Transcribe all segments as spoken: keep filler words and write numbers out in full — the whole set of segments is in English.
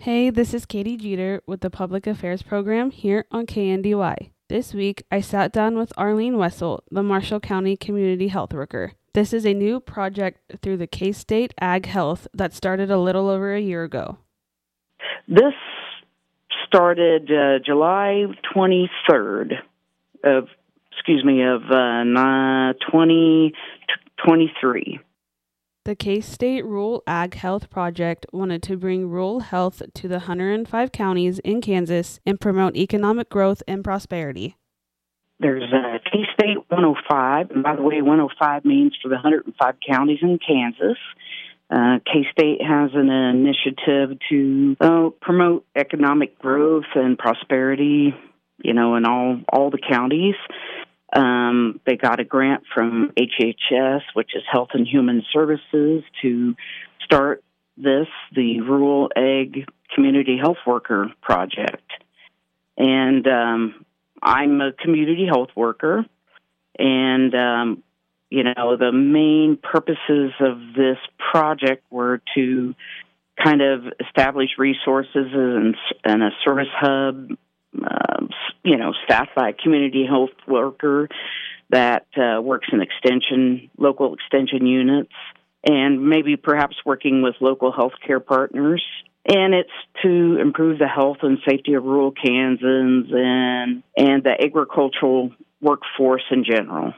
Hey, this is Katie Jeter with the Public Affairs Program here on K N D Y. This week, I sat down with Arlene Wessel, the Marshall County Community Health Worker. This is a new project through the K-State Ag Health that started a little over a year ago. This started uh, July twenty-third of, excuse me, of uh, twenty twenty-three. The K-State Rural Ag Health Project wanted to bring rural health to the one hundred five counties in Kansas and promote economic growth and prosperity. There's uh, K-State one oh five, and by the way, one oh five means for the one hundred five counties in Kansas. Uh, K-State has an initiative to uh, promote economic growth and prosperity, you know, in all, all the counties. Um, they got a grant from H H S, which is Health and Human Services, to start this, the Rural Ag Community Health Worker Project. And um, I'm a community health worker, and, um, you know, the main purposes of this project were to kind of establish resources and, and a service hub, Uh, you know, staffed by a community health worker that uh, works in extension, local extension units, and maybe perhaps working with local healthcare partners. And it's to improve the health and safety of rural Kansans and, and the agricultural workforce in general.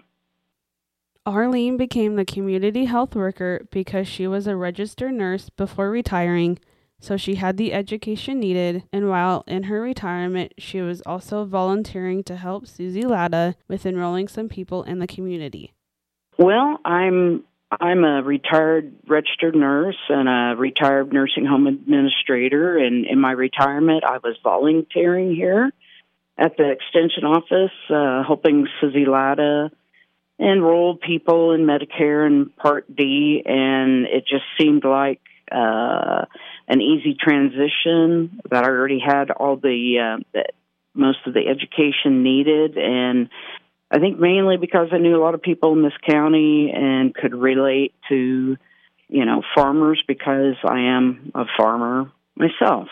Arlene became the community health worker because she was a registered nurse before retiring, so she had the education needed, and while in her retirement, she was also volunteering to help Susie Latta with enrolling some people in the community. Well, I'm I'm a retired registered nurse and a retired nursing home administrator, and in my retirement, I was volunteering here at the extension office, uh, helping Susie Latta enroll people in Medicare and Part D, and it just seemed like Uh, an easy transition, that I already had all the, uh, the most of the education needed, and I think mainly because I knew a lot of people in this county and could relate to, you know, farmers because I am a farmer myself.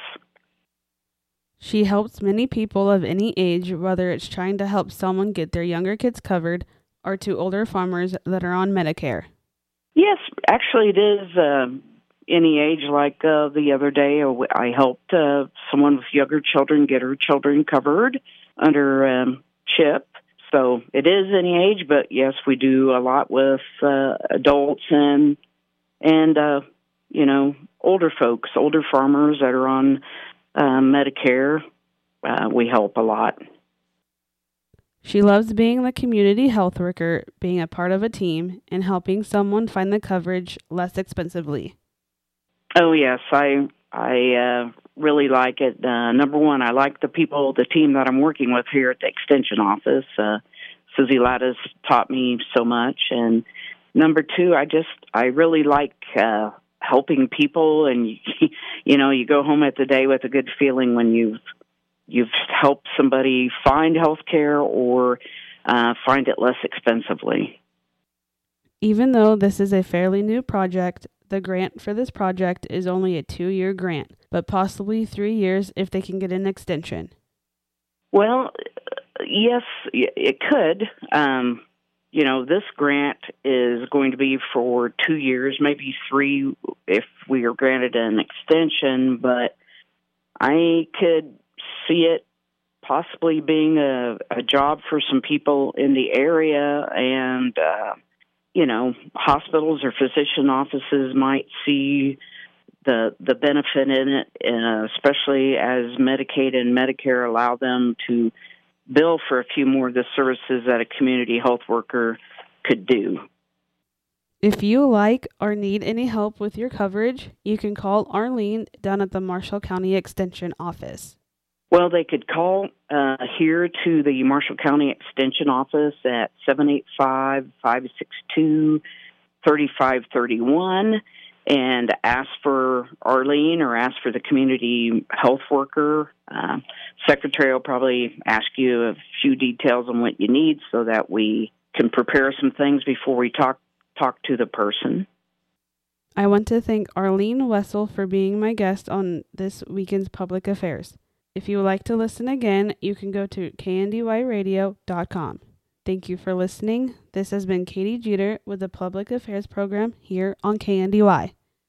She helps many people of any age, whether it's trying to help someone get their younger kids covered or to older farmers that are on Medicare. Yes, actually it is uh, any age. Like uh, the other day, I helped uh, someone with younger children get her children covered under um, CHIP. So it is any age, but yes, we do a lot with uh, adults and, and uh, you know, older folks, older farmers that are on uh, Medicare. Uh, we help a lot. She loves being the community health worker, being a part of a team, and helping someone find the coverage less expensively. Oh, yes, I I uh, really like it. Uh, number one, I like the people, the team that I'm working with here at the Extension office. Uh, Susie Latta's taught me so much. And number two, I just, I really like uh, helping people. And, you know, you go home at the day with a good feeling when you've, you've helped somebody find health care or uh, find it less expensively. Even though this is a fairly new project, the grant for this project is only a two-year grant, but possibly three years if they can get an extension. Well, yes, it could. Um, you know, this grant is going to be for two years, maybe three if we are granted an extension, but I could see it possibly being a, a job for some people in the area, and uh you know, hospitals or physician offices might see the the benefit in it, uh, especially as Medicaid and Medicare allow them to bill for a few more of the services that a community health worker could do. If you like or need any help with your coverage, you can call Arlene down at the Marshall County Extension office. Well, they could call uh, here to the Marshall County Extension office at seven eight five, five six two, three five three one and ask for Arlene or ask for the community health worker. Uh, secretary will probably ask you a few details on what you need so that we can prepare some things before we talk talk to the person. I want to thank Arlene Wessel for being my guest on this weekend's Public Affairs. If you would like to listen again, you can go to K N D Y radio dot com. Thank you for listening. This has been Katie Jeter with the Public Affairs program here on K N D Y.